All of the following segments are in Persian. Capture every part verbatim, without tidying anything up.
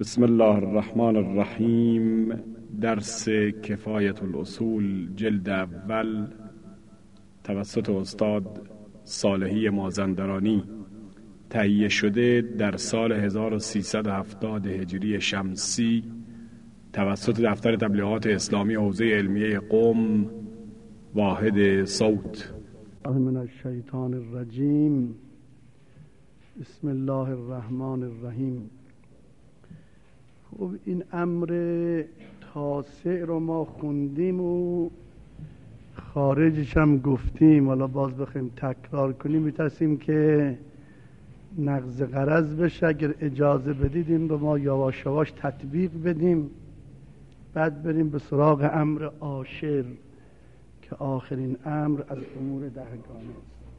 بسم الله الرحمن الرحیم. درس کفایت الاصول جلد اول توسط استاد صالحی مازندرانی، تهیه شده در سال هزار و سیصد و هفتاد هجری شمسی توسط دفتر تبلیغات اسلامی حوزه علمیه قم، واحد صوت. من الشیطان الرجیم. بسم الله الرحمن الرحیم. خب این امر تاسع رو ما خوندیم و خارجش هم گفتیم، حالا باز بخوایم تکرار کنیم میترسیم که نقض غرض بشه. اگر اجازه بدید این رو ما یواش یواش تطبیق بدیم، بعد بریم به سراغ امر عاشر که آخرین امر از امور دهگانه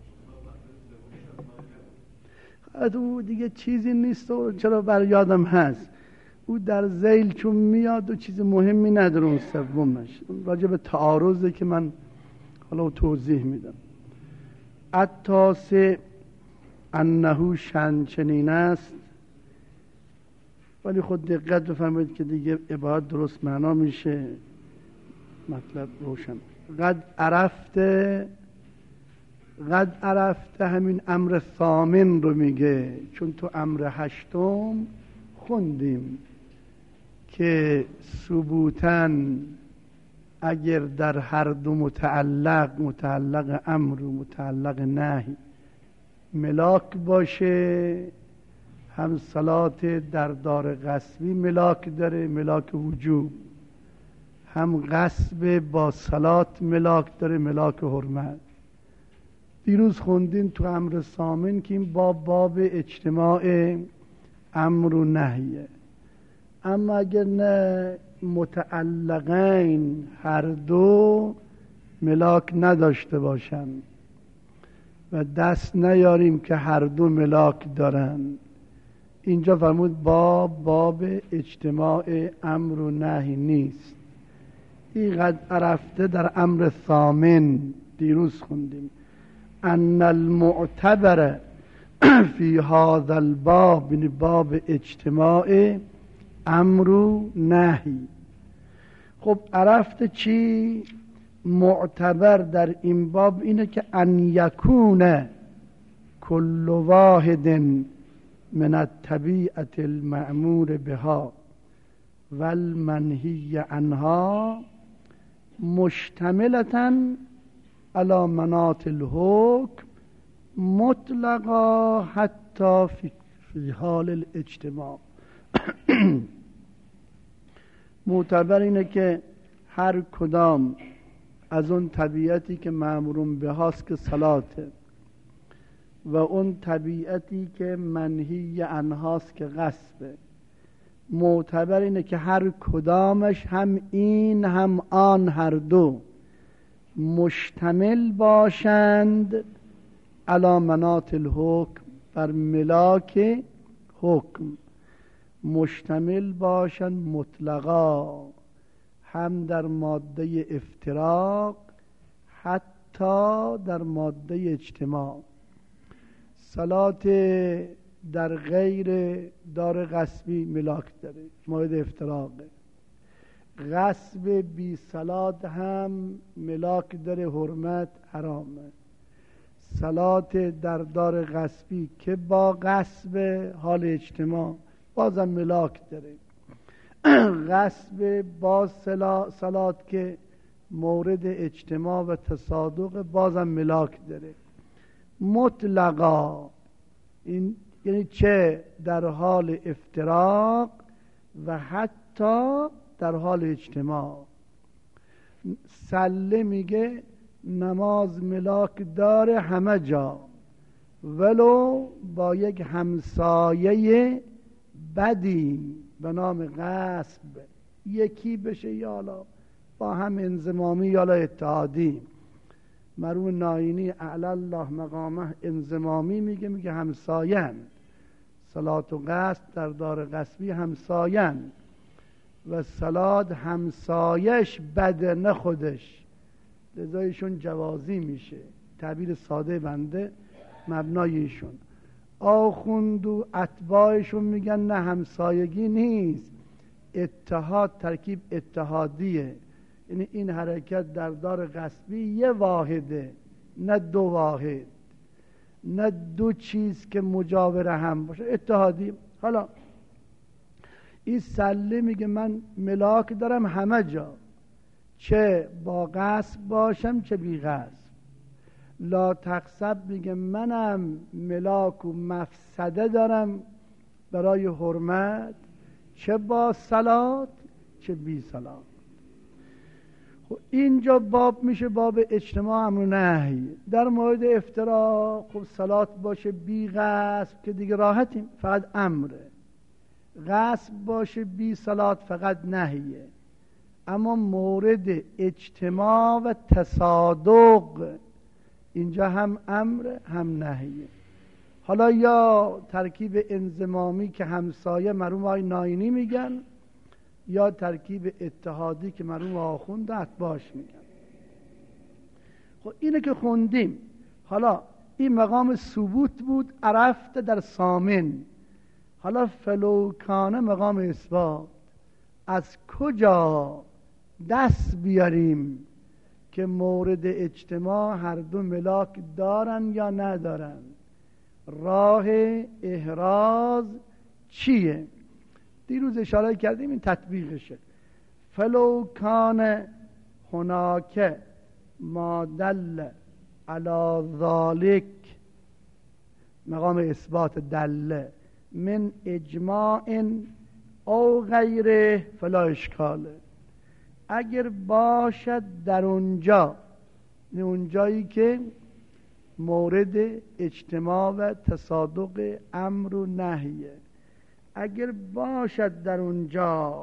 است. او دیگه چیزی نیست و چرا بر یادم هست او در ذیل چون میاد و چیز مهمی نداره. اون سومش راجع به تعارضه که من حالا توضیح میدم. التاسع انه شن چنین است، ولی خود دقت بفرمایید که دیگه عبارت درست معنا میشه، مطلب روشن. قد عرفته، قد عرفته همین امر ثامن رو میگه، چون تو امر هشتم خوندیم که ثبوتن اگر در هر دو متعلق متعلق امر و متعلق نهی ملاک باشه، هم صلات در دار غصبی ملاک داره، ملاک وجوب، هم غصب با صلات ملاک داره، ملاک حرمت. دیروز خوندین تو امر ثامن که این باب باب اجتماع امر و نهیه. اما اگر نه متعلقین هر دو ملاک نداشته باشن و دست نیاریم که هر دو ملاک دارن، اینجا فرمود باب باب اجتماع امر و نهی نیست. این قد عرفته در امر ثامن دیروز خوندیم ان المعتبر فی هذا الباب، یعنی باب اجتماع امر و نهی. خب عرفته چی؟ معتبر در این باب اینه که ان یکون کل واحد من الطبیعة المأمور بها والمنهی عنها مشتملة على مناط الحکم مطلقا حتی فی, فی حال الاجتماع. معتبر اینه که هر کدام از اون طبیعتی که مأمورون به هاست که صلاته و اون طبیعتی که منهی عنهاست که غصبه، معتبر اینه که هر کدامش هم این هم آن هر دو مشتمل باشند علی مناط الحکم، بر ملاک حکم، مشتمل باشند مطلقا، هم در ماده افتراق حتی در ماده اجتماع. صلات در غیر دار غصبی ملاک داره، مورد افتراقه. غصب بی صلات هم ملاک داره، حرمت حرامه. صلات در دار غصبی که با غصب حال اجتماع بازم ملاک داره. غصب با صلات که مورد اجتماع و تصادق بازم ملاک داره. مطلقا این یعنی چه در حال افتراق و حتی در حال اجتماع. سله میگه نماز ملاک داره همه جا، ولو با یک همسایه بدی به نام غصب یکی بشه، یا حالا با هم انضمامی یا اتحادی. مرحوم ناینی اعلی الله مقامه انضمامی میگه، میگه همساین. صلات و قصد در دار غصبی همساین و صلات همسایش بده نه خودش، لذایشون جوازی میشه. تعبیر ساده بنده مبنای ایشون. آخوند و اتباعشون میگن نه همسایگی نیست، اتحاد، ترکیب اتحادیه. یعنی این حرکت در دار غصبی یه واحده، نه دو واحد، نه دو چیز که مجاور هم باشه، اتحادی. حالا این سله میگه من ملاک دارم همه جا، چه با غصب باشم چه بی غصب. لا تغصب میگه منم ملاک و مفسده دارم برای حرمت، چه با صلات چه بی صلات. خب اینجا باب میشه باب اجتماع امر و نهی. در مورد افتراق خب صلات باشه بی غصب که دیگه راحتیم، فقط امره. غصب باشه بی صلات فقط نهیه. اما مورد اجتماع و تصادق اینجا هم امر هم نهیه. حالا یا ترکیب انضمامی که همسایه مرحوم آقای ناینی میگن، یا ترکیب اتحادی که مرحوم آخوند و اتباعش میگن. خب اینه که خوندیم. حالا این مقام ثبوت بود، عرفت در سامن. حالا فلوکانه مقام اثبات. از کجا دست بیاریم که مورد اجتماع هر دو ملاک دارن یا ندارن؟ راه احراز چیه؟ دیروز اشاره کردیم، این تطبیقشه. فلو کان هناک ما دل علی ذالک، مقام اثبات دل، من اجماع او غیره فلا اشکاله. اگر باشد در اونجا، اونجایی که مورد اجتماع و تصادق امر و نهیه، اگر باشد در اونجا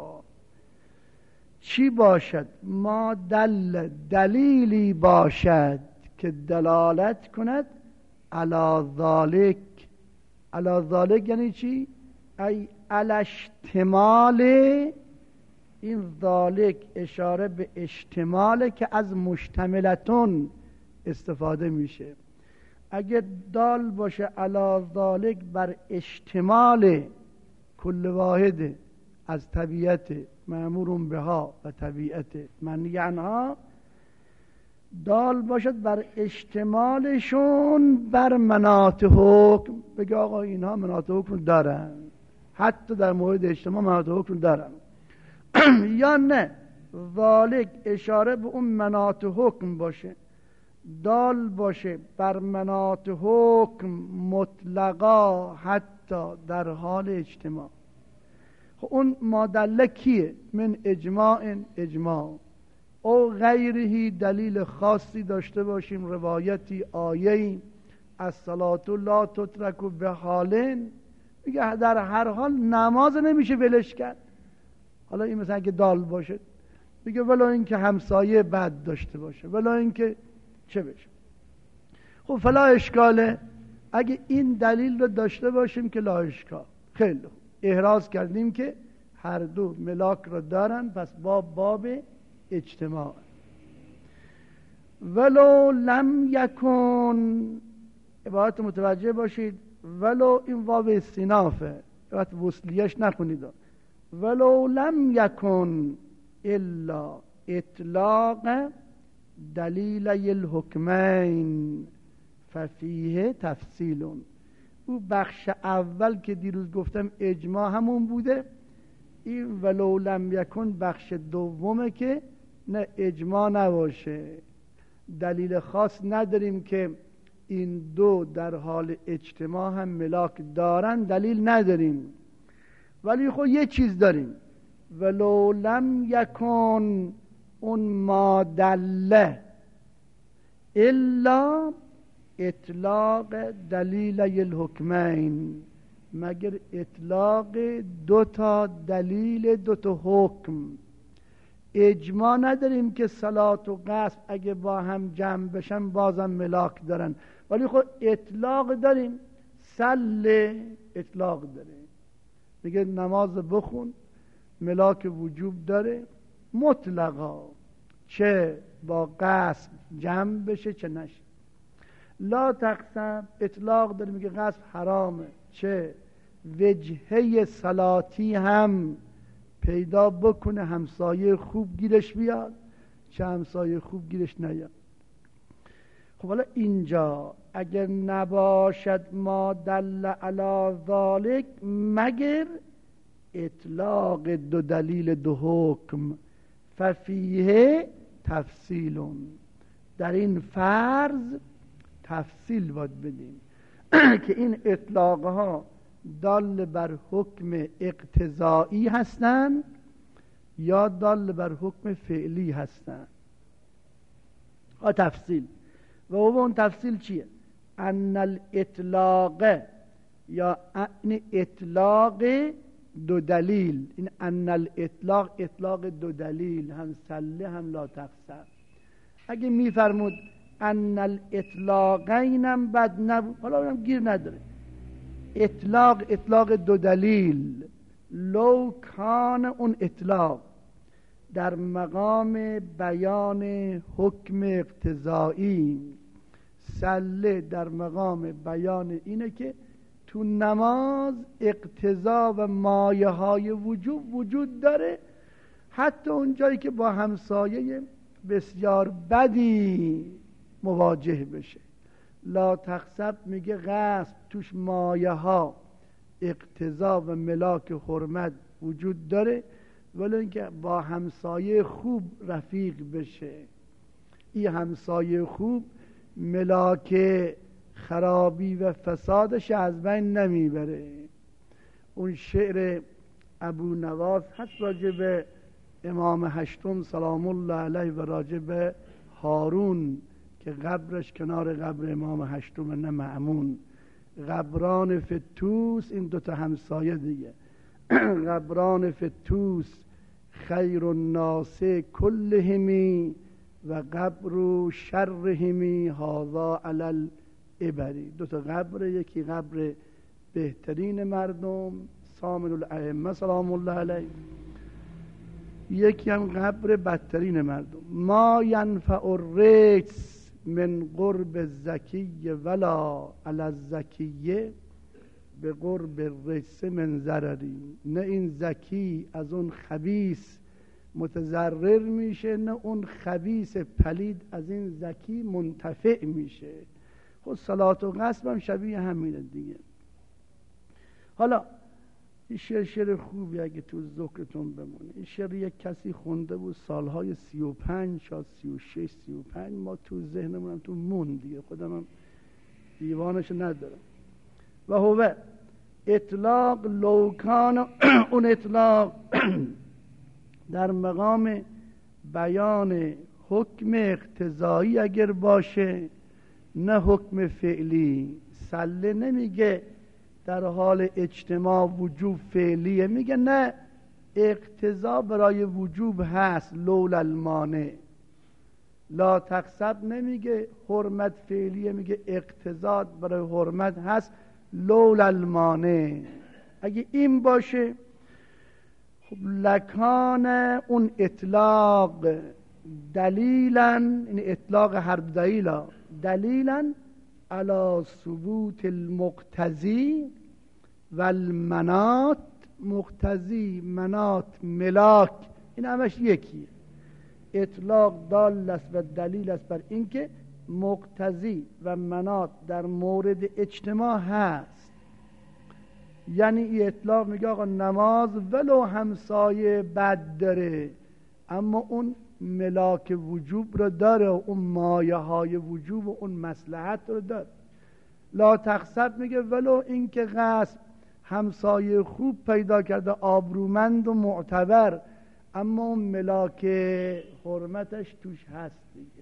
چی باشد؟ ما دل، دلیلی باشد که دلالت کند علی ذالک. علی ذالک یعنی چی؟ ای علی اشتمال. این ذالک اشاره به اشتماله که از مشتملتون استفاده میشه. اگر دال باشه علی ذالک بر اشتمال کل واحد از طبیعت مأمورون بها و طبیعت منهی عنها، دال باشد بر اشتمالشون بر مناط حکم. بگه آقا اینها مناط حکم دارن، حتی در مورد اجتماع مناط حکم دارن. یا نه ذالک اشاره به اون مناط حکم باشه، دال باشه بر مناط حکم مطلقا حتی در حال اجتماع. خب اون مادله کیه؟ من اجماع، اجماع او غیرهی، دلیل خاصی داشته باشیم، روایتی، آیه‌ای، الصلاة لا تترک به حالن، میگه در هر حال نماز نمیشه ولش کرد. حالا این مثلا که دال باشه، میگه ولی اینکه همسایه بد داشته باشه، ولی اینکه چه بشه. خب فلا اشکاله. اگه این دلیل رو داشته باشیم که لا اشکال، خیلی خوب. احراز کردیم که هر دو ملاک رو دارن، پس باب باب اجتماع. ولو لم یکن، عبارت متوجه باشید، ولو این واو استینافه، عبارت وصلیش نخونید. ولو لم یکن الا اطلاق دلیل الحکمین ففیه تفصیلون. او بخش اول که دیروز گفتم اجماع همون بوده، این ولو لم یکن بخش دومه که نه اجماع نباشه، دلیل خاص نداریم که این دو در حال اجتماع هم ملاک دارن، دلیل نداریم. ولی خب یه چیز داریم، ولو لم یکن اون ما دله الا اطلاق دلیل الحکمین، مگر اطلاق دو تا دلیل، دو تا حکم. اجماع نداریم که صلات و غصب اگه با هم جمع بشن بازم ملاک دارن، ولی خب اطلاق داریم. سل اطلاق داره، میگه نماز بخون، ملاک وجوب داره مطلقا، چه با غصب جمع بشه چه نشه. لا تقسم اطلاق داره، میگه غصب حرامه، چه وجهه صلاتی هم پیدا بکنه همسایه خوب گیرش بیاد، چه همسایه خوب گیرش نیاد. خب حالا اینجا اگر نباشد ما دل علی ذالک مگر اطلاق دو دلیل دو حکم ففیه تفصیلون، در این فرض تفصیل باید بدیم که این اطلاق ها دال بر حکم اقتضایی هستند یا دال بر حکم فعلی هستند. ها تفصیل و اون تفصیل چیه؟ ان الاطلاق یا ان اطلاق دو دلیل، این ان الاطلاق اطلاق دو دلیل، هم سله هم لا تقسم. اگه میفرمود ان الاطلاقینم بد نبود، حالا هم گیر نداره، اطلاق اطلاق دو دلیل لو کان اون اطلاق در مقام بیان حکم اقتضایی، سله در مقام بیان اینه که تو نماز اقتضا و مایه های وجوب وجود داره، حتی اون جایی که با همسایه بسیار بدی مواجه بشه. لا تقسم میگه غصب توش مایه ها اقتضا و ملاک حرمت وجود داره، ولی اینکه با همسایه خوب رفیق بشه. این همسایه خوب ملاک خرابی و فسادش از بین نمیبره. اون شعر ابو نواس هست راجع به امام هشتم سلام الله علیه و راجع به هارون که قبرش کنار قبر امام هشتم، نه مأمون. قبران فتوس، این دوتا همسایه دیگه، قبران فتوس خیر الناس کلهمی و قبر شرهمی هذا علی الابری. دوتا قبر، یکی قبر بهترین مردم سامن الائمه سلام الله علیه، یکی هم قبر بدترین مردم. ما ینفع الرجس من قرب الزکی ولا علی الزکیه به قرب الرجس من ضرری. نه این زکی از اون خبیث متضرر میشه، نه اون خبیث پلید از این زکی منتفع میشه. خود صلات و قسم هم شبیه همینه دیگه. حالا این شعر شعر خوبی اگه تو ذکرتون بمونه. این شعر یک کسی خونده بود سالهای سی و پنج شاید سی و شش سی و پنج، ما تو ذهنمونم تو مون دیگه، خودم هم دیوانش ندارم. و هو اطلاق لوکان، اون اطلاق در مقام بیان حکم اقتضایی اگر باشه، نه حکم فعلی. سله نمیگه در حال اجتماع وجوب فعلیه، میگه نه اقتضا برای وجوب هست لولا المانع. لا تقسم نمیگه حرمت فعلیه، میگه اقتضا برای حرمت هست لولا المانع. اگه این باشه خب لکان اون اطلاق دلیلا، این اطلاق هر دلیلا دلیلا علی ثبوت المقتضی و المنات. مقتضی منات ملاک این همش یکیه. اطلاق دال است و دلیل است بر اینکه مقتضی و منات در مورد اجتماع هست. یعنی این اطلاق میگه آقا نماز ولو همسایه بد داره اما اون ملاک وجوب رو داره، اون مایه های وجوب و اون مصلحت رو داره. لا تقسم میگه ولو اینکه غصب همسایه خوب پیدا کرده آبرومند و معتبر، اما اون ملاک حرمتش توش هست دیگه.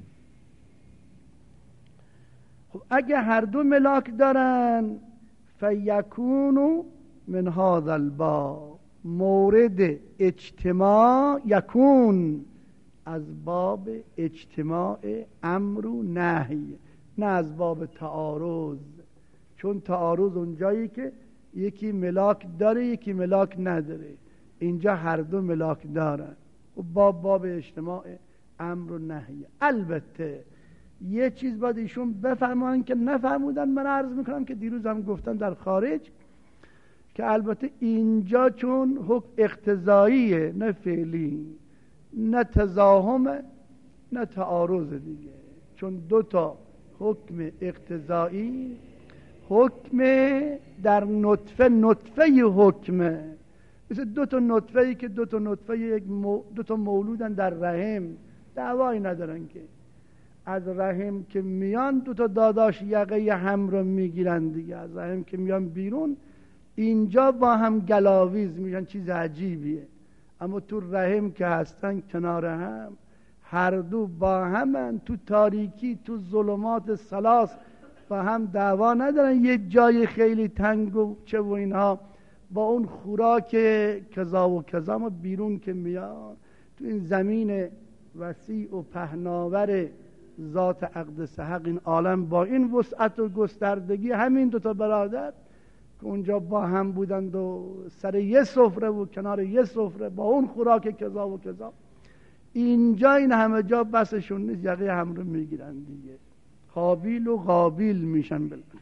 خب اگه هر دو ملاک دارن فیکونو من هذا الباب، مورد اجتماع یکون از باب اجتماع امر و نهی، نه از باب تعارض. چون تعارض اونجایی که یکی ملاک داره یکی ملاک نداره، اینجا هر دو ملاک دارن و باب باب اجتماع امر و نهی. البته یه چیز باید ایشون بفرمایند که نفرمودن. من عرض میکنم که دیروز هم گفتم در خارج که البته اینجا چون حکم اقتضاییه نه فعلی، نه تزاهم نه تعارض دیگه، چون دو تا حکم اقتضایی، حکم در نطفه، نطفه حکمه، مثل دو تا نطفه ای که دو تا نطفه یک مو دو تا مولودن در رحم، دعوایی ندارن که از رحم که میان دو تا داداش یقه هم رو میگیرن دیگه، از رحم که میان بیرون اینجا با هم گلاویز میشن، چیز عجیبیه. اما تو رحم که هستن کنار هم، هر دو با همن، تو تاریکی، تو ظلمات ثلاث با هم دعوا ندارن. یه جای خیلی تنگ و چه و اینها، با اون خوراک کذا و کذا، ما بیرون که میان تو این زمین وسیع و پهناور ذات اقدس حق، این عالم با این وسعت و گستردگی، همین دوتا برادر که اونجا با هم بودند و سر یه سفره و کنار یه سفره با اون خوراک کذا و کذا، اینجا این همه جا بسشون نیست، یقه هم رو میگیرن دیگه، قابیل و قابیل میشن بالکل.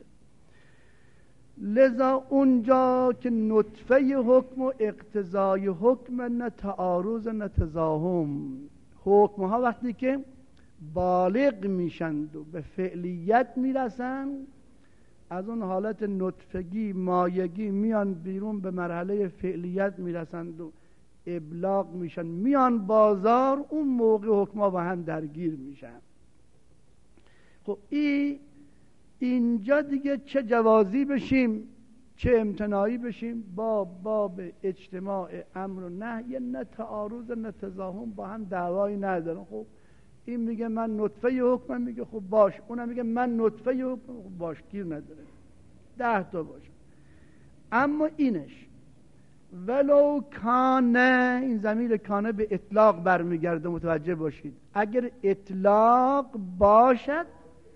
لذا اونجا که نطفه حکم و اقتضای حکم، نه تعارض نه تزاهم. حکم ها وقتی که بالغ میشند و به فعلیت میرسن، از اون حالت نطفگی مایگی میان بیرون به مرحله فعلیت میرسند و ابلاغ میشن، میان بازار، اون موقع حکما با هم درگیر میشن. خب این اینجا دیگه چه جوازی بشیم چه امتناعی بشیم، با باب اجتماع امر و نهی، نه تعارض نه تزاهم، با هم دعوایی ندارن. خب این میگه من نطفه حکمم، میگه خب باش، اونم میگه من نطفه حکمم، خب باش، گیر نداره، ده تا باشه. اما اینش ولو کانه، این ضمیر کانه به اطلاق برمیگرده، متوجه باشید. اگر اطلاق باشد،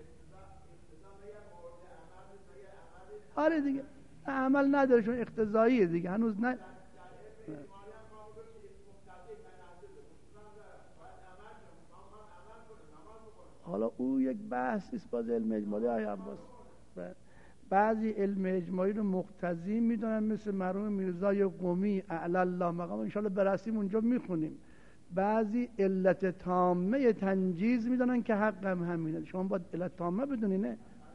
آره دیگه عمل نداره، چون اقتضاییه دیگه، هنوز نه. حالا او یک بحث است باز علم اجمالی. آقای عباس بعضی علم اجمالی رو مقتضی میدونن، مثل مرحوم میرزای قمی اعلی الله مقام، ان شاء الله برسیم اونجا میخونیم. بعضی علت تامه تنجیز میدونن که حق هم همینه، شما باید علت تامه بدونی. نه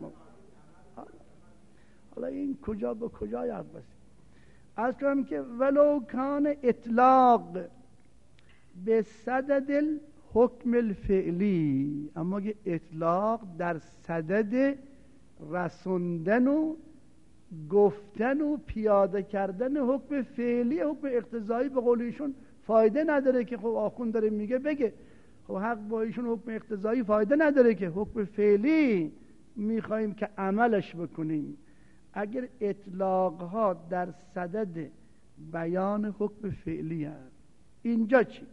حالا این کجا با کجا یاد باشه. از کنم که ولو کان اطلاق به صدد حکم الفعلی، اما که اطلاق در صدد رسوندن و گفتن و پیاده کردن حکم فعلی، حکم اقتضایی به قول ایشون فایده نداره که خب آخوند داره میگه بگه، خب حق با ایشون حکم اقتضایی فایده نداره که حکم فعلی میخوایم که عملش بکنیم. اگر اطلاق ها در صدد بیان حکم فعلی هست، اینجا چی؟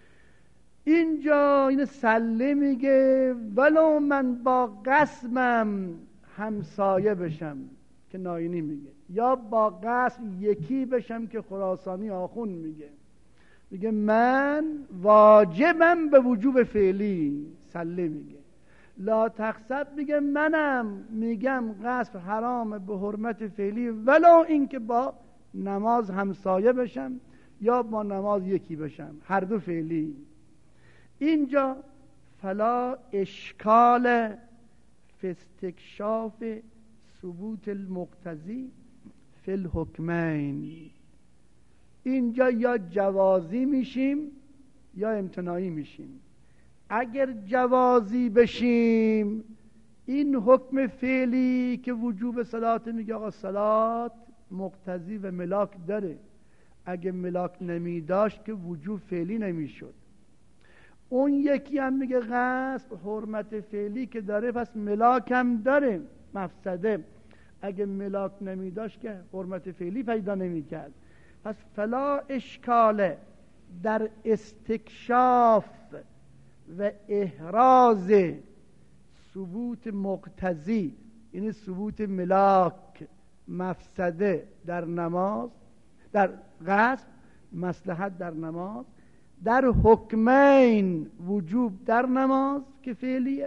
اینجا این سله میگه ولو من با قسمم همسایه بشم، که ناینی میگه، یا با قسم یکی بشم، که خراسانی آخون میگه، میگه من واجبم به وجوب فعلی. سله میگه لا تقصد، میگه منم میگم قصد حرام به حرمت فعلی، ولو اینکه با نماز همسایه بشم یا با نماز یکی بشم، هر دو فعلی. اینجا فلا اشکال فی استکشاف ثبوت المقتضی فی الحکمین. اینجا یا جوازی میشیم یا امتناعی میشیم. اگر جوازی بشیم، این حکم فعلی که وجوب صلات، میگه آقا صلات مقتضی و ملاک داره، اگه ملاک نمی داشت که وجوب فعلی نمیشد. اون یکی هم میگه غصب حرمت فعلی که داره، پس ملاک هم داره، مفسده، اگه ملاک نمی داشت که حرمت فعلی پیدا نمی کرد. پس فلا اشکال در استکشاف و احراز ثبوت مقتضی، یعنی ثبوت ملاک مفسده در نماز، در قصد مصلحت در نماز، در حکمین وجوب در نماز که فعلیه،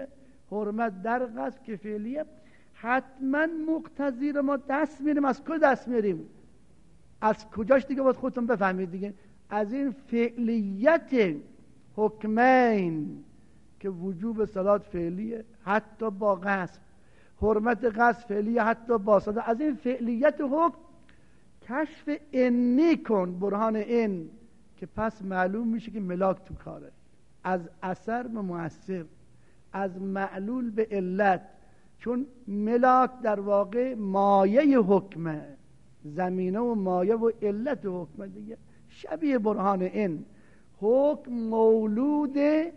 حرمت در قصد که فعلیه، حتما مقتضی رو ما دست میریم. از کجا دست میریم؟ از کجاش دیگه باید خودتون بفهمید دیگه. از این فعلیت حکمین که وجوب صلات فعلیه حتی با قصد، حرمت قصد فعلیه حتی با صلات. از این فعلیت حکم کشف انی کن، برهان این، که پس معلوم میشه که ملاک تو کاره. از اثر به مؤثر، از معلول به علت، چون ملاک در واقع مایه حکمه، زمینه و مایه و علت حکمه دیگه. شبیه برهان این، حکم مولود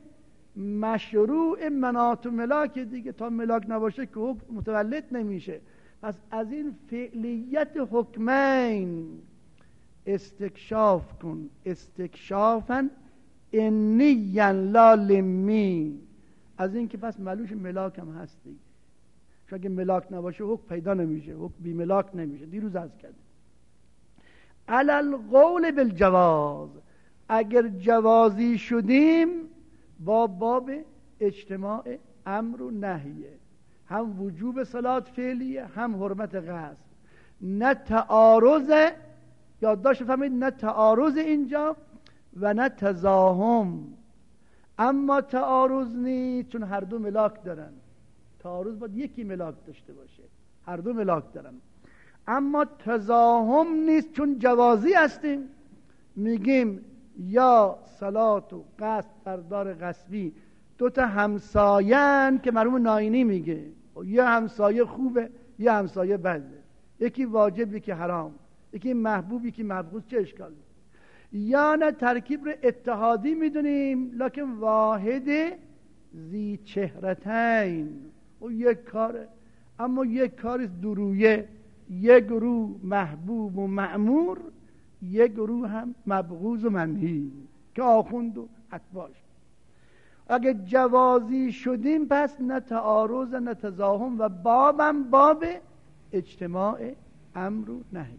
مشروع مناط و ملاک دیگه. تا ملاک نباشه که حکم متولد نمیشه. پس از این فعلیت حکمین استکشاف کن، استکشافن انیا لا لمی. از این که پس معلوش ملاک هم هست دیگه. چون اگه ملاک نباشه حکم پیدا نمیشه، حکم بی ملاک نمیشه. دیروز عرض کردیم علل قول بالجواز، اگر جوازی شدیم با باب اجتماع امر و نهیه، هم وجوب صلات فعلیه هم حرمت قصد. نه تعارض، یادداشت فهمید، نه تعارض اینجا و نه تزاحم. اما تعارض نیست چون هر دو ملاک دارن. تعارض باید یکی ملاک داشته باشه، هر دو ملاک دارن. اما تزاحم نیست چون جوازی هستیم. میگیم یا صلات و قصد در دار غصبی دو تا همساین که مرحوم ناینی میگه یه همسایه خوبه یه همسایه بده، یکی واجب یکی حرام، یکی محبوب یکی مبغوض، چه اشکالی؟ یا نه ترکیب رو اتحادی میدونیم لکن واحد ذی چهرتین، و یک کاره اما یک کاری درویه، یک گروه محبوب و مأمور، یک گروه هم مبغوض و منهی که آخوند و اتباعش. اگه جوازی شدیم پس نه تعارض نه تزاحم و بابم باب اجتماع امر و نهی.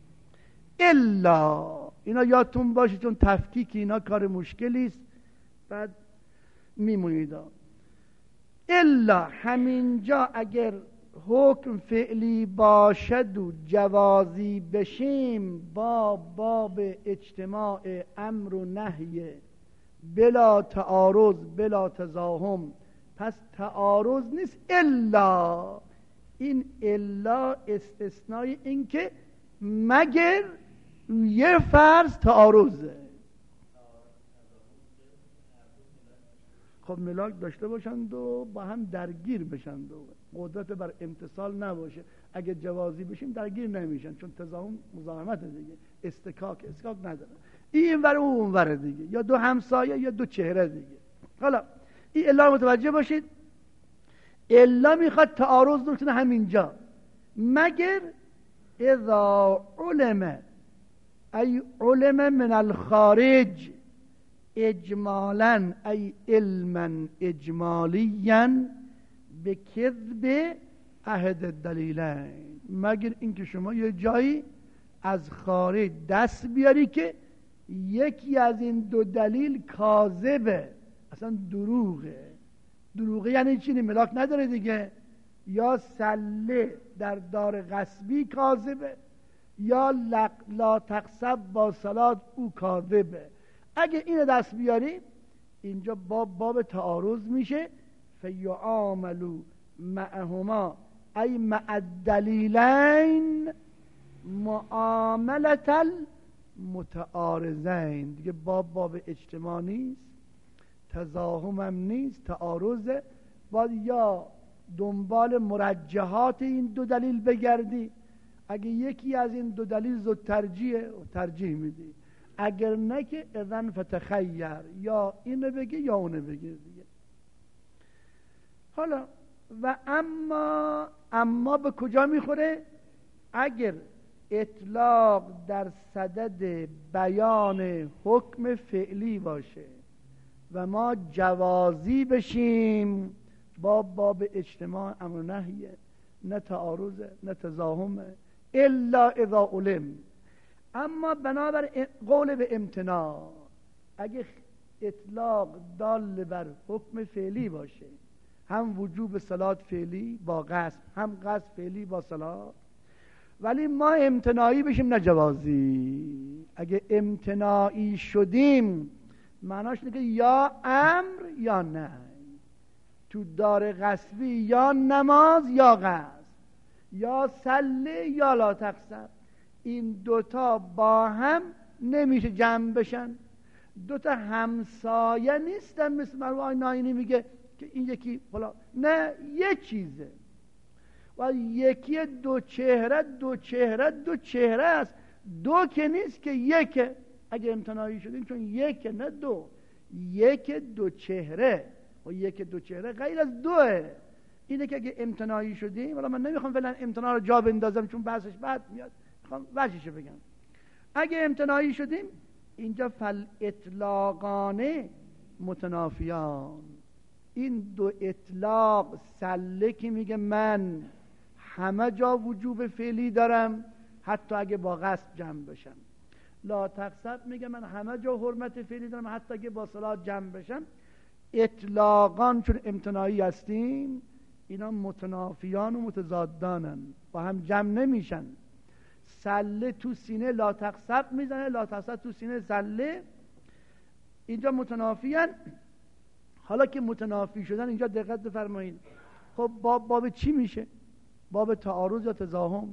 الا اینا یادتون باشه چون تفکیک اینا کار مشکلی است، بعد میمونید. الا همینجا اگر حکم فعلی باشد و جوازی بشیم با باب اجتماع امر و نهی بلا تعارض بلا تزاحم، پس تعارض نیست. الا این الا استثنای این که مگر یه فرض تعارضه. خب ملاک داشته باشند و با هم درگیر بشند و قدرت بر امتصال نباشه. اگه جوازی بشیم درگیر نمیشن چون تزاحم مزاحمت دیگه، استکاک استکاک نداره. این ور و اون ور دیگه، یا دو همسایه یا دو چهره دیگه. حالا این الا متوجه باشید، الا میخواد تعارض داشته همینجا. مگر اذا علم ای علم من الخارج اجمالا ای علما اجمالیا به کذب احد الدلیلین، مگر اینکه شما یه جایی از خارج دست بیاری که یکی از این دو دلیل کاذبه، اصلا دروغه. دروغه یعنی چی؟ ملاک نداره دیگه. یا سله در دار غصبی کاذبه یا لا تقصب با صلات او کاذبه. اگه اینو دست بیاری اینجا باب باب تعارض میشه. فیعاملوا معهما ای مع الدلیلین معاملة المتعارضین. دیگه باب باب اجتماع نیست، تزاحم هم نیست، تعارضه. باید یا دنبال مرجحات این دو دلیل بگردی، اگه یکی از این دو دلیل زود ترجیحه ترجیح میدی، اگر نه که اذن فتخیر، یا اینو بگی یا اونو بگی دیگه. حالا و اما اما به کجا میخوره؟ اگر اطلاق در صدد بیان حکم فعلی باشه و ما جوازی بشیم با باب اجتماع امر نهیه، نه تعارض نه تزاحمه، الا اذا علم. اما بنابر قول به امتناع، اگه اطلاق دال بر حکم فعلی باشه هم وجوب صلات فعلی با قصد، هم قصد فعلی با صلات. ولی ما امتناعی بشیم نه جوازی. اگه امتناعی شدیم معناش اینه که یا امر یا نه. تو دار غصبی یا نماز یا قصد، یا صله یا لا تقصب. این دوتا با هم نمیشه جمع بشن. دوتا همسایه نیستن. مثل مرحوم آقای ناینی میگه که این یکی فلان، نه، یه چیزه. و یکی دو چهره دو چهره دو چهره است. دو که نیست که یکه. اگه امتناعی شدیم چون یک نه دو، یک دو چهره. و یک دو چهره غیر از دوه. اینه که اگه امتناعی شدیم، ولی من نمیخوام فعلا امتناع رو جا بندازم چون بحثش بعد میاد، میخوام وجهشو بگم. اگه امتناعی شدیم اینجا فل اطلاقانه متنافیان. این دو اطلاق، سله که میگه من همه جا وجوب فعلی دارم حتی اگه با قصد جمع بشم، لا تقصب میگه من همه جا حرمت فعلی دارم حتی اگه با صلات جمع بشم. اطلاقان چون امتناعی هستیم اینا متنافیان و متضادانن، با هم جمع نمیشن. سله تو سینه لا تقصب میزنه، لا تقصب تو سینه سله، اینجا متنافیان. حالا که متنافی شدن اینجا دقت بفرمایید. خب باب باب چی میشه؟ باب تعارض یا تزاحم؟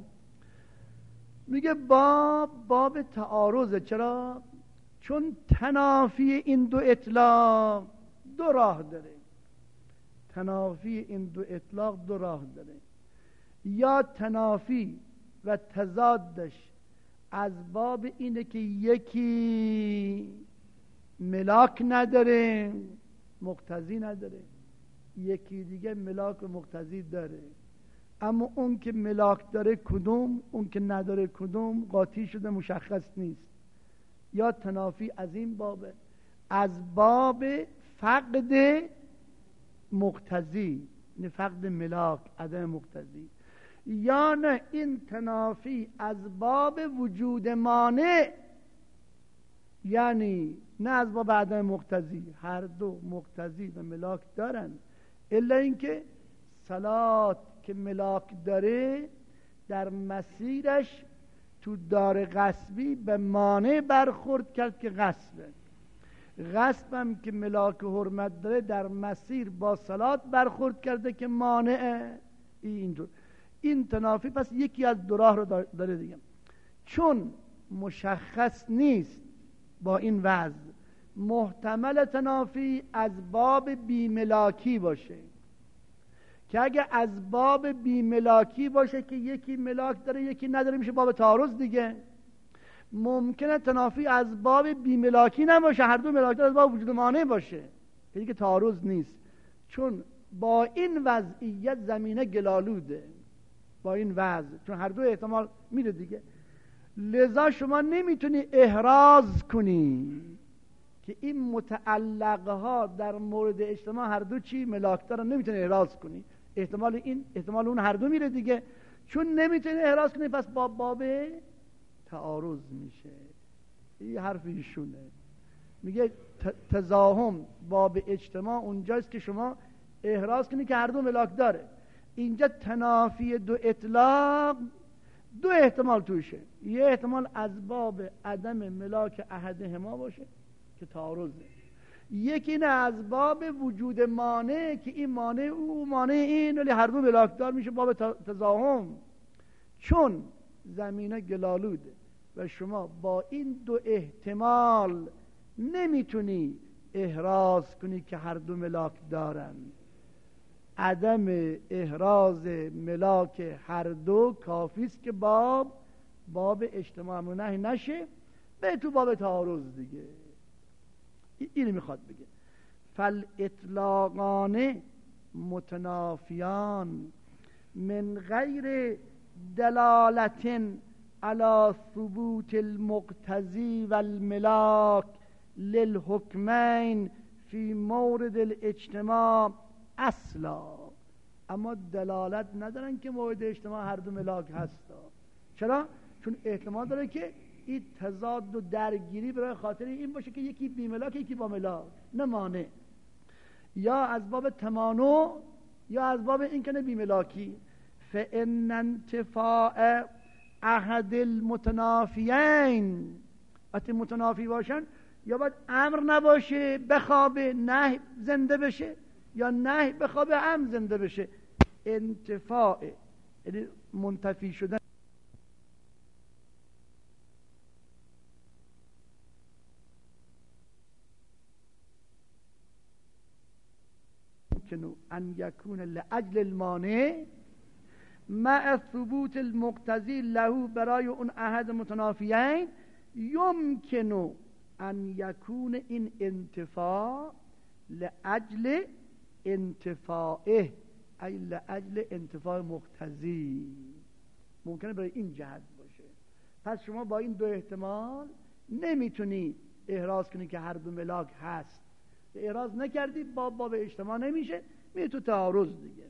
میگه باب باب تعارضه. چرا؟ چون تنافی این دو اطلاق دو راه داره. تنافی این دو اطلاق دو راه داره. یا تنافی و تضادش از باب اینه که یکی ملاک نداره، مقتضی نداره، یکی دیگه ملاک و مقتضی داره. اما اون که ملاک داره کدوم، اون که نداره کدوم، قاطی شده مشخص نیست. یا تنافی از این بابه، از باب فقد مقتضی، نه فقد ملاک، عدم مقتضی. یا نه این تنافی از باب وجود مانع، یعنی نه از باب عدم مقتضی، هر دو مقتضی و ملاک دارن، الا اینکه صلات که ملاک داره در مسیرش تو دار غصبی به مانع برخورد کرد که غصبه. غصب هم که ملاک و حرمت داره در مسیر با صلات برخورد کرده که مانعه. اینجور این تنافی پس یکی از دو راه رو داره دیگه. چون مشخص نیست با این وضع، محتمل تنافی از باب بیملاکی باشه، که اگه از باب بیملاکی باشه که یکی ملاک داره یکی نداره میشه باب تعارض دیگه. ممکنه تنافی از باب بیملاکی نباشه، هر دو ملاک داره، از باب وجود مانع باشه که دیگه تعارض نیست. چون با این وضعیت زمینه گلالوده، با این وضع چون هر دو احتمال میره دیگه. لذا شما نمیتونی احراز کنی که این متعلقها در مورد اجتماع هر دو چی ملاک دارن، نمیتونی احراز کنی. احتمال این احتمال اون هر دو میره دیگه. چون نمیتونی احراز کنی پس باب باب تعارض میشه. این حرف ایشونه. میگه تزاحم باب اجتماع اونجاست که شما احراز کنی که هر دو ملاک داره. اینجا تنافی دو اطلاق دو احتمال توشه. یه احتمال از باب عدم ملاک احدهما باشه که تعارضه، یکی نه از باب وجود مانع که این مانع او مانع این، ولی هر دو ملاکدار میشه باب تزاحم. چون زمینه گلالوده و شما با این دو احتمال نمیتونی احراز کنی که هر دو ملاک دارن. عدم احراز ملاک هر دو کافیست که باب باب اجتماع منهی نشه، به تو باب تعارض دیگه. اینو میخواد بگه فل اطلاقانه متنافیان من غیر دلالت علی ثبوت المقتضی والملاک للحکمین فی مورد الاجتماع اصلا. اما دلالت ندارن که مورد اجتماع هر دو ملاک هستا. چرا؟ چون احتمال داره که این تضاد و درگیری برای خاطر این باشه که یکی بی ملاک یکی با ملاک، نه مانع. یا از باب تمانع یا از باب این کنه بیملاکی. فان انتفاع احد المتنافیین، وقتی متنافی باشن یا باید امر نباشه بخوابه نهی زنده بشه، یا نهی بخوابه امر زنده بشه. انتفاع یعنی منتفی شدن. ممکنه ان یکون لاجل المانع مع ثبوت المقتضی له برای اون احد متنافیین، یمکنه ان یکون این انتفاع لاجل انتفاعه ای لاجل انتفاع مقتضی، ممکنه برای این جهت باشه. پس شما با این دو احتمال نمیتونی احراز کنی که هر دو ملاک هست. احراز نکردی باب باب اجتماع نمیشه، میره تو تعارض دیگه.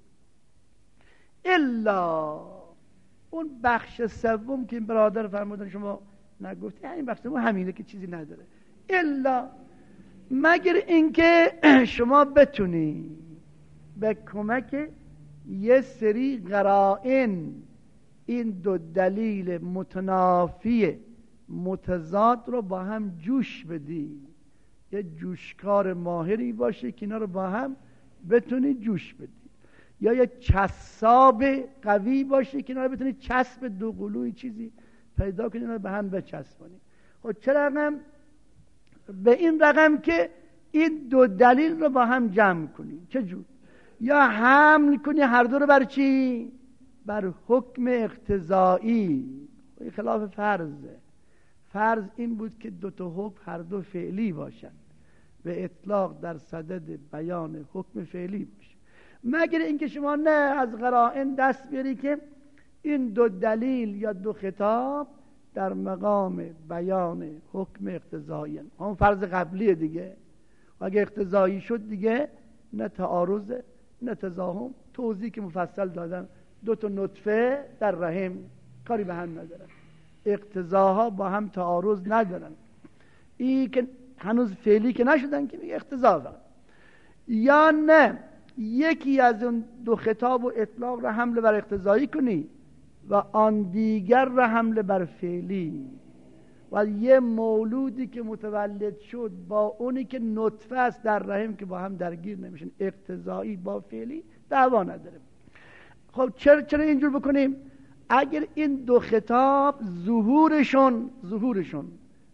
الا اون بخش سوم که این برادر فرمودن شما نگفتی، همین بخش سوم همینه که چیزی نداره. الا مگر اینکه شما بتونی به کمک یه سری قرائن این دو دلیل متنافی متضاد رو با هم جوش بدی، یه جوشکار ماهری باشه که اینا رو با هم بتونی جوش بدی، یا یه چساب قوی باشه که اینا رو بتونی چسب دو قلوی چیزی پیدا کنی، اینا رو به هم بچسبانی. خب چه رقم؟ به این رقم که این دو دلیل رو با هم جمع کنی. چه جور؟ یا حمل کنی هر دو رو بر چی؟ بر حکم اقتضایی. خلاف فرضه. فرض این بود که دو تا حکم هر دو فعلی باشن، به اطلاق در صدد بیان حکم فعلی باشه. مگر اینکه شما نه از قرائن دست بیاری که این دو دلیل یا دو خطاب در مقام بیان حکم اقتضایی هستند. همون فرض قبلیه دیگه. و اگه اقتضایی شد دیگه نه تعارض نه تزاحم. توضیح که مفصل دادم، دو تا نطفه در رحم کاری به هم ندارن، اقتضاها با هم تعارض ندارن. این که هنوز فعلی که نشدن که میگه اقتضا فقط. یا نه یکی از اون دو خطاب و اطلاق را حمل بر اقتضایی کنی و آن دیگر را حمل بر فعلی، و یه مولودی که متولد شد با اونی که نطفه است در رحم که با هم درگیر نمیشن، اقتضایی با فعلی دعوا نداره. خب چرا چرا اینجور بکنیم؟ اگر این دو خطاب ظهورشون ظهورشون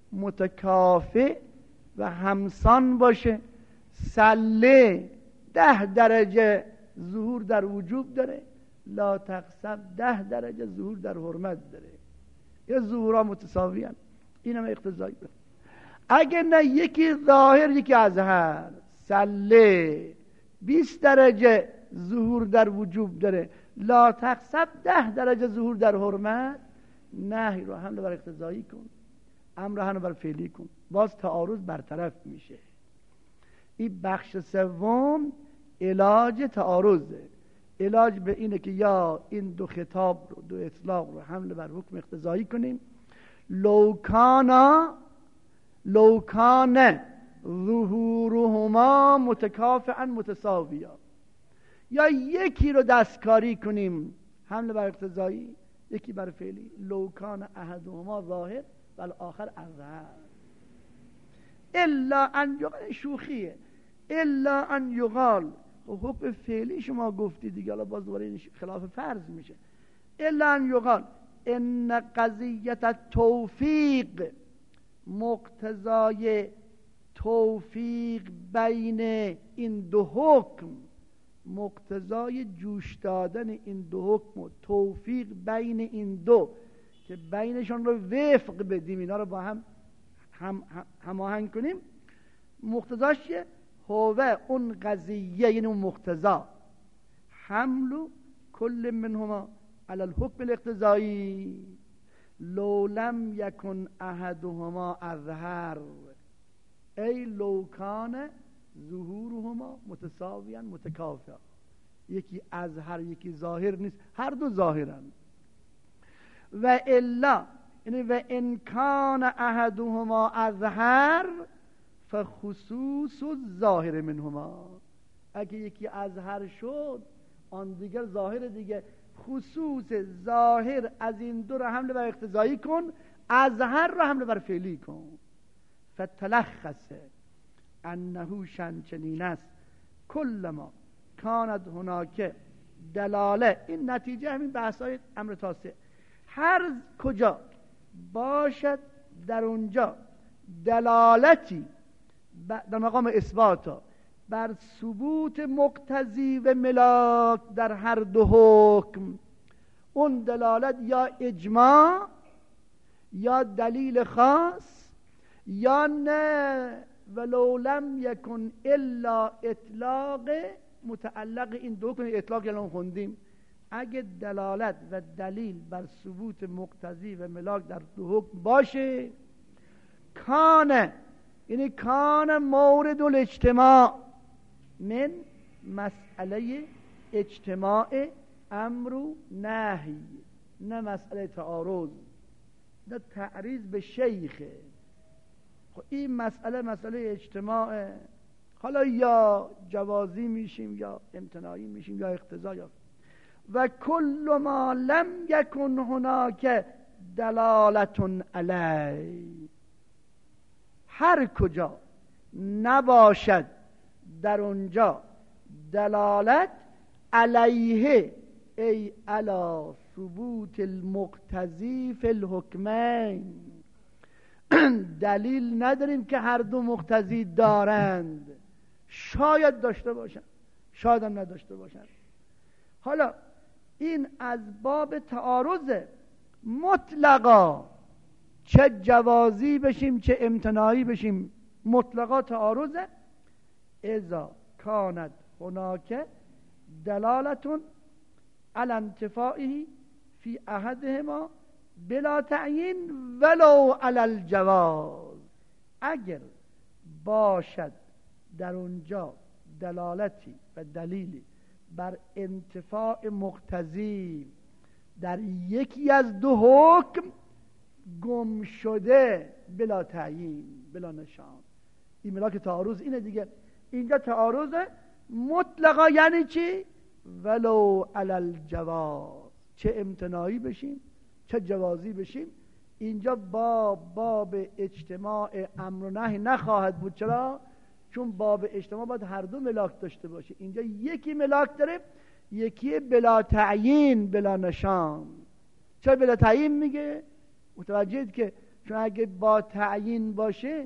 متکافئ و همسان باشه، سله ده درجه ظهور در وجوب داره، لا تقسم ده درجه ظهور در حرمت داره، یا ظهورها متساوی هستند، این هم اقتضایی بره. اگر نه یکی ظاهر یکی اظهر، سله بیست درجه ظهور در وجوب داره، لا تقسم ده درجه ظهور در حرمت، نهی رو حمل بر اقتضایی کن، امر حمل بر فعلی کن، باز تعارض برطرف میشه. این بخش سوم علاج تعارضه. علاج به اینه که یا این دو خطاب رو، دو اطلاق رو حمل بر حکم اقتضایی کنیم، لوکانا لوکان ظهورهما متکافئا متساویا، یا یکی رو دستکاری کنیم حمل بر اقتضایی، یکی بر فعلی. لوکان احدهما ظاهر و الاخر اظهر. الا ان یقال، شوخیه، الا ان یقال، حکم فعلی شما گفتی دیگه، حالا باز دوباره این خلاف فرض میشه. الا ان یقال ان قضیت توفیق، مقتضای توفیق بین این دو حکم، مقتضای جوش دادن این دو حکم و توفیق بین این دو که بینشان رو وفق بدیم، اینا رو با هم هم هماهنگ کنیم، مقتضاش چیه؟ هو اون قضیه، یعنی اون مقتضا، حمل کل منهما علی الحکم الاقتضایی لو لم یکن احدهما اظهر، ای لو کان ظهورهما متساویا متکافئا. یکی اظهر یکی ظاهر نیست، هر دو ظاهرن. و الا، یعنی و ان کان احدهما اظهر فخصوص الظاهر منهما، اگه یکی اظهر شد آن دیگر ظاهر دیگه. خصوص ظاهر از این دو را حمل بر اقتضایی کن، از هر را حمل بر فعلی کن. فتلخصه انه شن چنین است کل ما کاند هناک دلاله. این نتیجه همین بحثای امر تاسع. هر کجا باشد در اونجا دلالتی در مقام اثباتا بر ثبوت مقتضی و ملاک در هر دو حکم، اون دلالت یا اجماع یا دلیل خاص یا نه ولو لم یکن الا اطلاق متعلق. این دو کنه اطلاق یلان خوندیم. اگه دلالت و دلیل بر ثبوت مقتضی و ملاک در دو حکم باشه، کانه یعنی کان مورد الاجتماع من مسئله اجتماع امر و نهی، نه مسئله تعارض، نه تعریض به شیخه. خب این مسئله مسئله اجتماع، حالا یا جوازی میشیم یا امتناعی میشیم یا اقتضا یا و کل ما لم یکن هناک دلالت علی. هر کجا نباشد در اونجا دلالت علیه ای علی ثبوت المقتضی فی الحکمین. دلیل نداریم که هر دو مقتضی دارند، شاید داشته باشند شاید هم نداشته باشند. حالا این از باب تعارضه مطلقا، چه جوازی بشیم چه امتناعی بشیم مطلقا تعارضه. اذا کانت هناک دلالتون علی انتفاعه فی احدهما بلا تعیین ولو علی الجواز. اگر باشد در اونجا دلالتی و دلیلی بر انتفاع مقتضی در یکی از دو حکم گم شده بلا تعیین بلا نشان، این ملاک تعارض اینه دیگه. اینجا تعارض مطلقا یعنی چی؟ ولو علی الجواز، چه امتناعی بشیم چه جوازی بشیم. اینجا باب باب اجتماع امر و نهی نخواهد بود. چرا؟ چون باب اجتماع باید هر دو ملاک داشته باشه. اینجا یکی ملاک داره، یکی بلا تعیین بلا نشان. چرا بلا تعیین میگه؟ متوجهید که چون اگه با تعیین باشه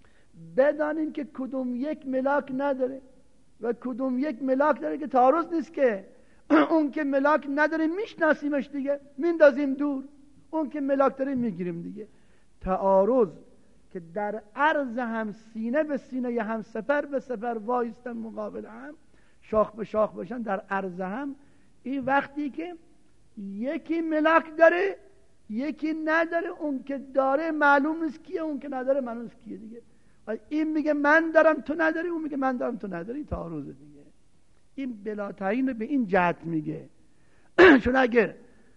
بدانین که کدوم یک ملاک نداره و کدوم یک ملاک داره که تعارض نیست که. اون که ملاک نداره میشناسیمش دیگه میندازیم دور، اون که ملاک داره میگیریم دیگه. تعارض که در عرض هم سینه به سینه یا هم سپر به سپر وایستن مقابل هم، شاخ به شاخ باشن در عرض هم، این وقتی که یکی ملاک داره یکی نداره، اون که داره معلوم نیست کیه، اون که نداره معلوم نیست کیه دیگه. این میگه من دارم تو نداری، اون میگه من دارم تو نداری، تعارضه دیگه. این بلا تعیین به این جهت میگه. چون اگر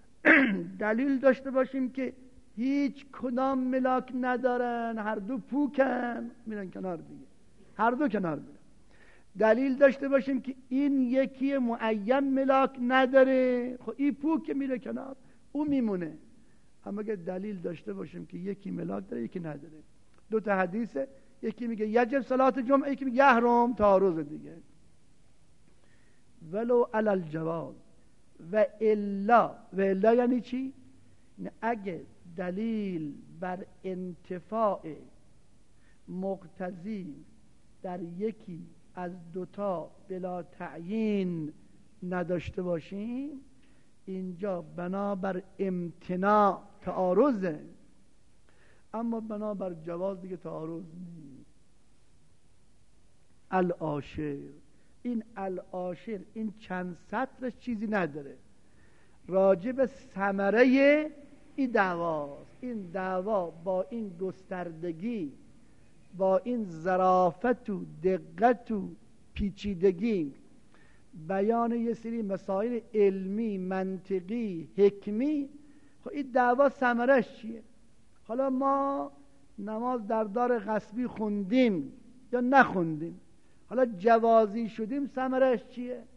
دلیل داشته باشیم که هیچ کدام ملاک ندارن، هر دو پوکن، میرن کنار دیگه، هر دو کنار میرن. دلیل داشته باشیم که این یکی معین ملاک نداره، خب این پوک میره کنار، اون میمونه. اما اگر دلیل داشته باشیم که یکی ملاک داره یکی نداره، دو تا حدیثه، یکی میگه یجب صلات جمعه، یکی میگه یحرم، تعارض دیگه. ولو علی الجواز و الا، و الا یعنی چی؟ اگه دلیل بر انتفاع مقتضی در یکی از دوتا بلا تعیین نداشته باشیم، اینجا بنابر امتناع تعارضه، اما بنابر جواز دیگه تعارض نیست. العاشر، این العاشر این چند سطرش چیزی نداره، راجع به ثمره این دعواست. این دعوا با این گستردگی، با این ظرافت و دقت و پیچیدگی بیان یه سری مسائل علمی منطقی حکمی، خب این دعوا ثمرش چیه؟ حالا ما نماز در دار غصبی خوندیم یا نخوندیم، حالا جوازی شدیم، ثمرش چیه؟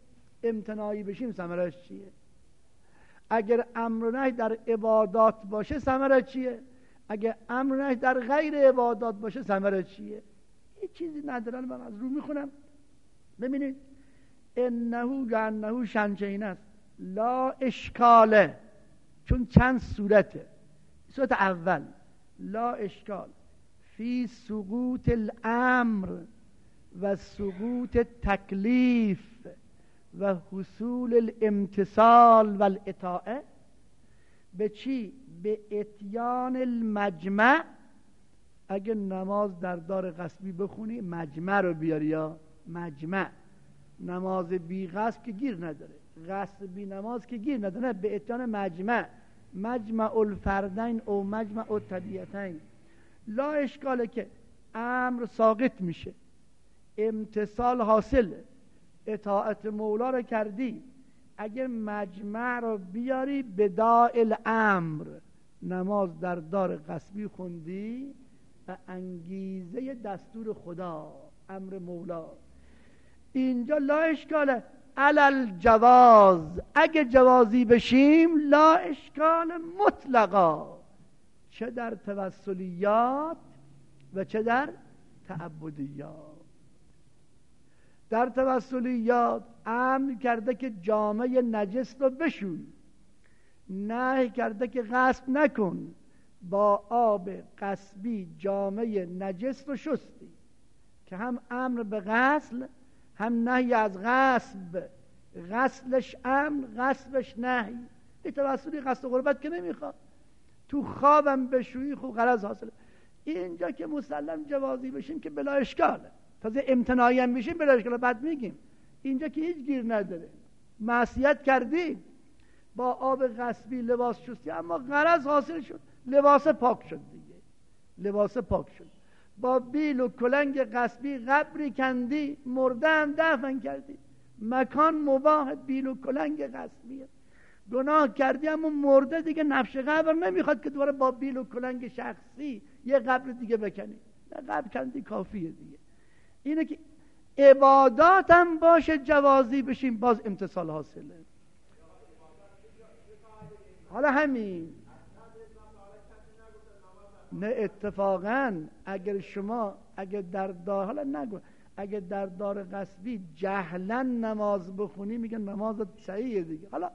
امتناعی بشیم ثمرش چیه؟ اگر امر و نهی در عبادات باشه ثمرش چیه؟ اگر امر و نهی در غیر عبادات باشه ثمرش چیه؟ هیچ چیزی ندارن. من از رو میخونم ببینید. انه یا انه شنچین است لا اشکاله، چون چند صورته. صورت اول لا اشکال فی سقوط الامر و سقوط تکلیف و حصول الامتصال و الاطاعه. به چی؟ به اتیان المجمع. اگه نماز در دار غصبی بخونی مجمع رو بیاری، یا مجمع نماز بی غصب که گیر نداره، غصب بی نماز که گیر نداره، به اتیان مجمع، مجمع الفردین او مجمع الطبیعتین. لا اشکاله که امر ساقط میشه، امتصال حاصله، اطاعت مولا رو کردی. اگه مجمع رو بیاری بداء الامر، نماز در دار غصبی خوندی و انگیزه دستور خدا، امر مولا، اینجا لا اشکاله علل جواز. اگه جوازی بشیم لا اشکال مطلقا، چه در توسلیات و چه در تعبدیات. در توسلیات امر کرده که جامه نجس رو بشوی، نهی کرده که غسل نکن. با آب غصبی جامه نجس رو شستی، که هم امر به غسل هم نهی از غصب. غسلش امر، غصبش نهی. این توسلی قصد غربت که نمیخواد. تو خوابم بشویی خوب غرض حاصله. اینجا که مسلم جوازی بشیم که بلا اشکاله، تازه امتناعی هم بشیم بلا اشکاله. بعد میگیم اینجا که هیچ گیر نداره، معصیت کردی، با آب غصبی لباس شستی اما غرض حاصل شد، لباس پاک شد دیگه، لباس پاک شد. با بیل و کلنگ غصبی قبری کندی، مرده هم دفن کردی، مکان مباح بیل و کلنگ غصبیه. گناه کردی اما مرده دیگه نفش قبر نمیخواد که دوباره با بیل و کلنگ شخصی یه قبر دیگه بکنی، نه قبر کندی کافیه دیگه. اینه که عبادات هم باشه جوازی بشیم باز امتصال حاصله. حالا همین نه اتفاقا اگر شما اگر در دار حالا نگو اگر در دار غصبی جهلا نماز بخونی میگن نمازت صحیحه دیگه. حالا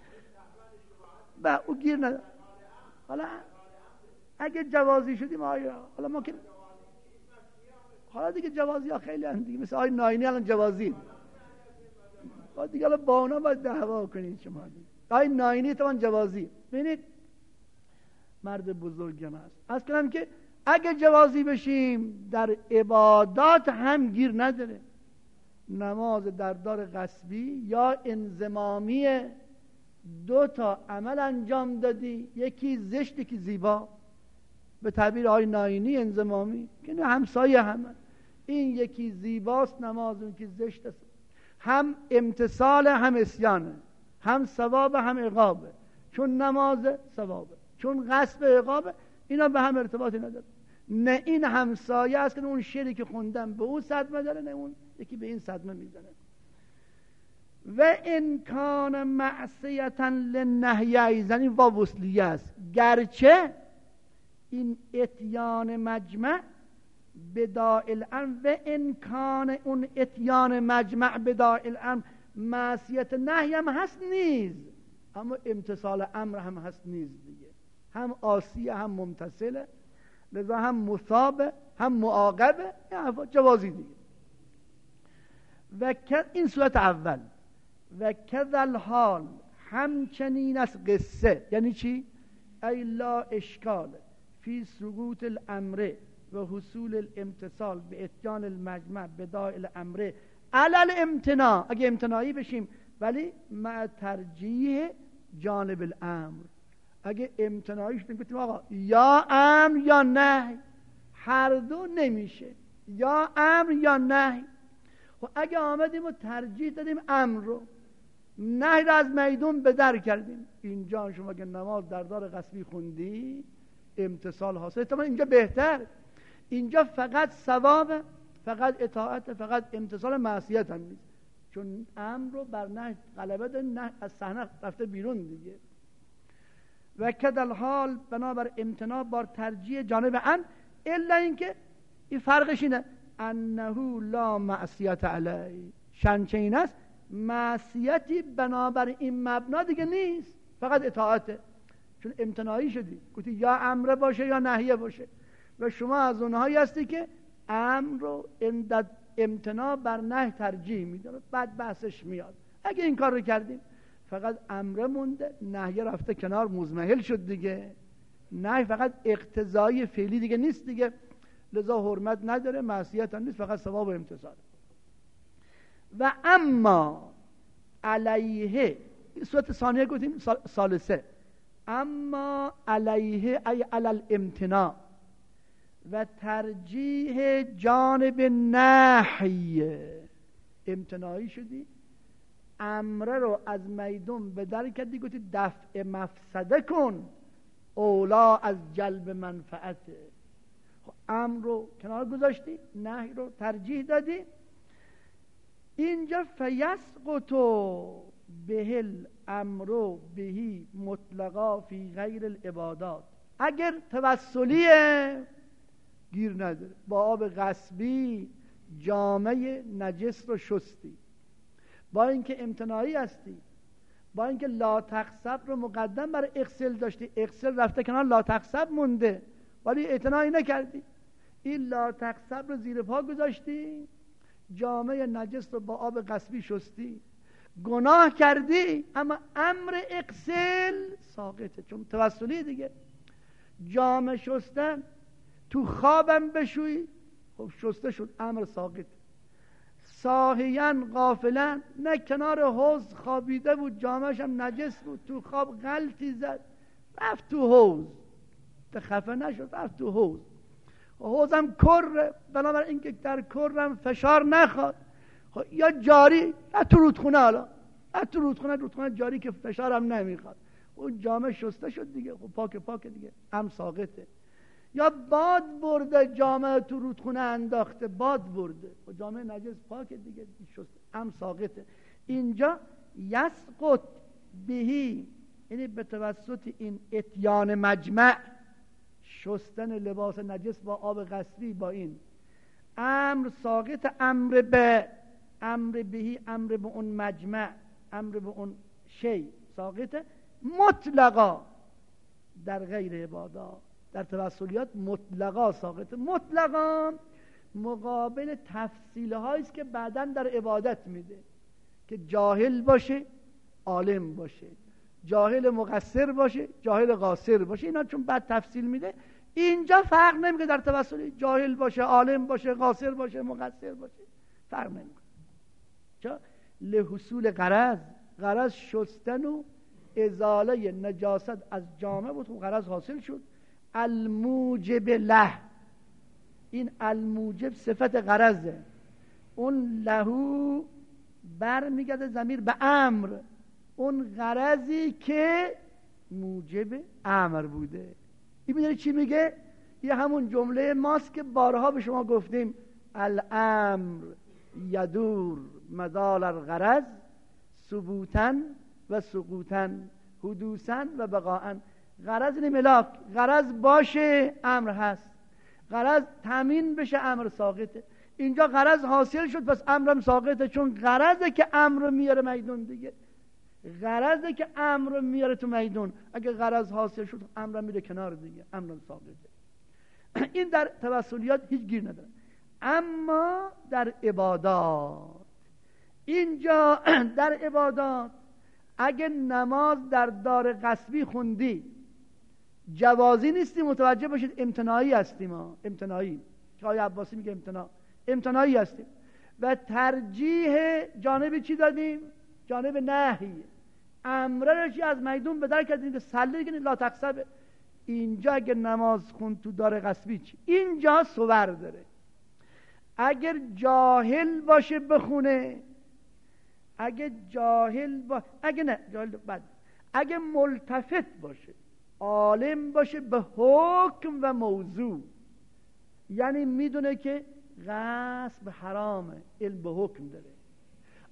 با او گیر نداره. حالا اگه جوازی شدیم آیا حالا ما که حالا دیگه جوازی ها خیلی هم دیگه، مثل آی ناینی الان جوازی با دیگه حالا با اونا باید دعوا کنید شما دیگه. آی ناینی تو من جوازی. ببینید مرد بزرگم هست. از کنم که اگه جوازی بشیم در عبادات هم گیر نداره. نماز در دار غصبی یا انضمامی، دو تا عمل انجام دادی، یکی زشت یکی زیبا، به تعبیر آقای ناینی انضمامی که نه همسایه همه. این یکی زیباست نماز، اون که زشت است. هم امتصال هم اسیانه، هم ثواب هم عقابه. چون نماز ثوابه، چون غصب عقابه، اینا به هم ارتباطی نداره. نه این همسایه است که اون شعری که خوندم به اون صدمه داره، نه اون یکی به این صدمه میزنه. و امکان معصیتا للنهی ایضا، این واو وصلیه است. گرچه این اتیان مجمع بداء الامر و امکان اون اتیان مجمع بداء الامر معصیت نهی هم هست نیز، اما امتصال امر هم هست نیز دیگه. هم عاصیه هم ممتثله، لذا هم مثابه هم معاقبه، جوازی دیگه. و این صورت اول. و کذل حال همچنین است قصه. یعنی چی؟ ای لا اشکال فی سقوط الامر و حصول الامتصال به اتیان المجمع بداء الامر علل امتناع. اگه امتناعی بشیم ولی مع ترجیح جانب الامر. اگه امتناعی شدیم گفتیم آقا یا امر یا نهی، هر دو نمیشه، یا امر یا نهی. خب اگه آمدیم و ترجیح دادیم امر رو، نهی رو از میدون به در کردیم، اینجا شما که نماز در دار غصبی خوندی امتصال حاصل. طبعا اینجا بهتر، اینجا فقط ثواب، فقط اطاعت، فقط امتصال معصیت هم نیست. چون امر رو بر نهی غلبه داره، نه از صحنه رفته بیرون دیگه. و کدل حال بنابر امتناع بار ترجیح جانب امر، الا اینکه این فرقش اینه انه لا معصیت علیه، شنچه این است معصیتی بنابر این مبنا دیگه نیست، فقط اطاعته. چون امتناعی شدی، گفتی یا امر باشه یا نهیه باشه، و شما از اونهایی هستی که امر رو امتناع بر نهی ترجیح میده. بعد بحثش میاد. اگه این کار رو کردیم فقط امر مونده، نهیه رفته کنار، مزمحل شد دیگه. نهی فقط اقتضایی فعلی دیگه نیست دیگه، لذا حرمت نداره، معصیت هم نیست، فقط ثواب و امتثال. و اما علیه، صورت ثانیه گفتیم ثالثه، اما علیه ای علی الامتناع و ترجیح جانب نهی. امتناعی شدی، امر رو از میدون به در کردی، گفتی دفع مفسده کن اولا از جلب منفعته. امر رو کنار گذاشتی، نهی رو ترجیح دادی. اینجا فیسقطو بهل امرو بهی مطلقا فی غیر العبادات. اگر توسلیه گیر نداره، با آب غصبی جامعه نجس رو شستی، با اینکه امتناعی هستی، با اینکه لا تقصب رو مقدم برای اغسل داشتی، اغسل رفته کنار، لا تقصب مونده، ولی اعتنایی نکردی، این لا تقصب رو زیر پا گذاشتی، جامعه نجس رو با آب غصبی شستی، گناه کردی، اما امر اغسل ساقطه، چون توسلی دیگه. جامعه شستن تو خوابم بشوی، خب شسته شد، امر ساقط. ساهیان غافلن، نه کنار حوض خوابیده بود، جامعش هم نجس بود، تو خواب غلطی زد رفت تو حوض، خفه نشد رفت تو حوض، حوضم کره، بنابراین اینکه در کرم فشار نخواد، یا جاری یا تو رودخونه، حالا یا تو رودخونه، رودخونه جاری که فشارم نمیخواد، اون جامعه شسته شد دیگه، خب پاک پاک دیگه، هم ساقطه. یا باد برده جامعه تو رودخونه انداخته، باد برده و جامعه نجس پاک دیگه، شسته، هم ساقطه. اینجا یسقط بهی، یعنی به توسط این اتیان مجمع، شستن لباس نجس با آب غسبی، با این امر ساقط، امر به امر بهی، امر به اون مجمع، امر به اون شی ساقطه، مطلقا در غیر عبادات، در توسلیات مطلقا ساقطه. مطلقا مقابل تفصیل هاییست که بعداً در عبادت میده، که جاهل باشه عالم باشه، جاهل مقصر باشه جاهل قاصر باشه، اینا چون بعد تفصیل میده. اینجا فرق نمیکنه در توسلی، جاهل باشه عالم باشه قاصر باشه مقصر باشه، فرق نمیکنه. چرا؟ لحصول غرض، غرض شستن و ازاله نجاست از جامعه بود، غرض حاصل شد. الموجب له، این الموجب صفت غرضه، اون لهو بر میگرده ضمیر به امر، اون غرضی که موجب امر بوده. این میدونی چی میگه؟ یه همون جمله ماست که بارها به شما گفتیم، الامر یدور مدار الغرض ثبوتاً و سقوطاً حدوثاً و بقاءً. غرض این ملاک، غرض باشه امر هست، غرض تامین بشه امر ساقطه. اینجا غرض حاصل شد پس امرم ساقطه، چون غرضه که امر میاره میدون دیگه، غرضه که امر میاره تو میدون. اگه غرض حاصل شد امرم میره کنار دیگه، امرم ساقطه. این در توسلیات هیچ گیر نداره. اما در عبادات، اینجا در عبادات اگه نماز در دار غصبی خوندی، جوازی نیستی، متوجه باشید امتناعی هستیم ها، امتناعی که آیه عباسی میگه امتناع، امتناعی هستیم و ترجیح جانب چی دادیم؟ جانب نهی. امره رو چی از میدون به در کردیم که سله دیگه لا تقصبه. اینجا اگر نماز خون تو دار غصبی چی؟ اینجا صور داره. اگر جاهل باشه بخونه، اگه جاهل با... اگه نه جاهل بد، اگه ملتفت باشه، عالم باشه به حکم و موضوع، یعنی میدونه که غصب حرامه، علم به حکم داره،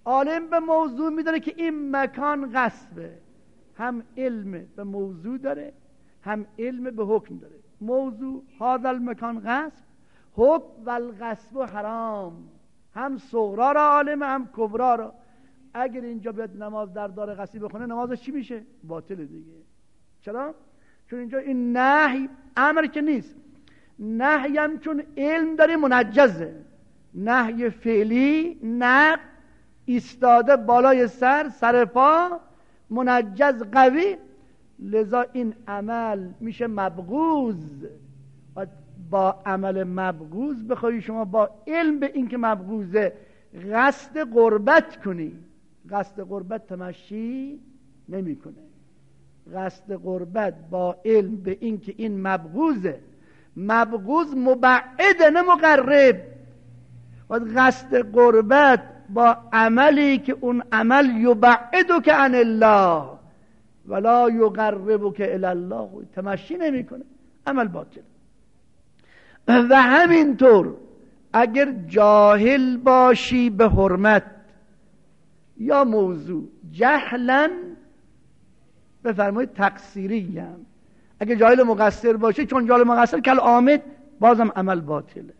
عالم به موضوع میدونه که این مکان غصبه، هم علم به موضوع داره هم علم به حکم داره. موضوع هذا المکان غصب، حکم و الغصب حرام، هم صغرا را عالم هم کبرا را. اگر اینجا بیاد نماز در دار غصبی بخونه نمازش چی میشه؟ باطل دیگه. چرا؟ چون اینجا این نهی امر که نیست، نهی هم چون علم داره منجزه، نهی فعلی، نق ایستاده بالای سر، سر پا، منجز قوی، لذا این عمل میشه مبغوض. و با عمل مبغوض بخوای شما با علم به این که مبغوضه قصد قربت کنی، قصد قربت تمشی نمی کنه. قصد قربت با علم به این که این مبغوضه، مبغوض مبعده نه مقرب. و قصد قربت با عملی که اون عمل یبعدک عن الله ولا یقربک الی الله تمشی نمی کنه، عمل باطل. و همینطور اگر جاهل باشی به حرمت یا موضوع جهلا، بفرمایید تقصیری هم، اگر جاهل مقصر باشی چون جاهل مقصر کل آمد بازم عمل باطله.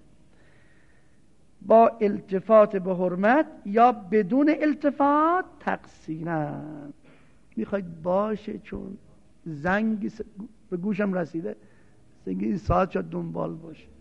با التفات به حرمت یا بدون التفات تقصیرن. میخواید باشه چون زنگ به گوشم رسیده، زنگی ساعت شد دنبال باشه.